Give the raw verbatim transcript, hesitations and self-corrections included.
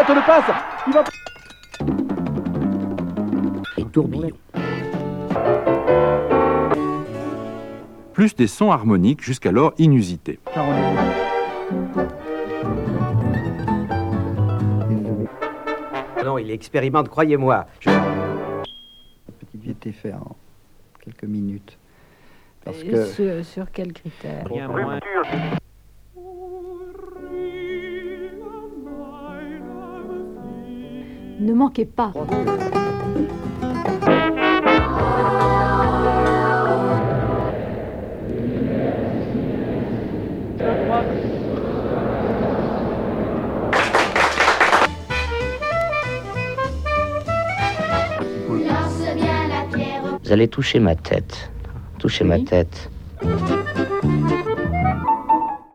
Pilote le passe. Il va... Et tourbillon. Plus des sons harmoniques jusqu'alors inusités. Non, il expérimente, croyez-moi. Je... Petit vie était fait en quelques minutes. Parce Et que... sur, sur quels critères? Rien moins. Ne manquez pas. Vous allez toucher ma tête. Toucher Oui. ma tête.